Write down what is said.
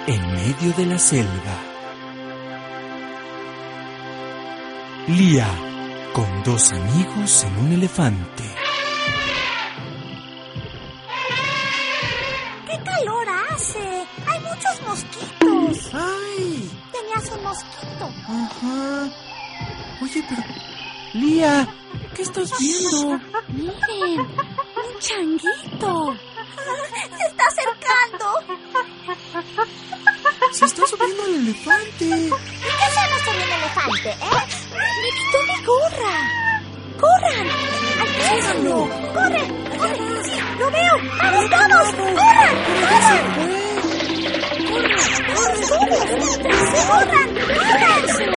en medio de la selva. Lía, con dos amigos en un elefante. ¡Qué calor hace! ¡Hay muchos mosquitos! ¡Ay! Tenías un mosquito. Ajá. Oye, pero... Lía, ¿qué estás viendo? Miren, un changuito. Se está acercando. Se está subiendo al elefante. ¿Y qué hacemos con el elefante, Me quitó mi gorra. ¡Corran! ¡Alcánzalo! ¡Corre! ¡Corre! ¡Sí, lo veo! ¡Vamos todos! ¡Corran! ¡Corran! ¡Corran! ¡Corran! ¡Corran! ¡Corran!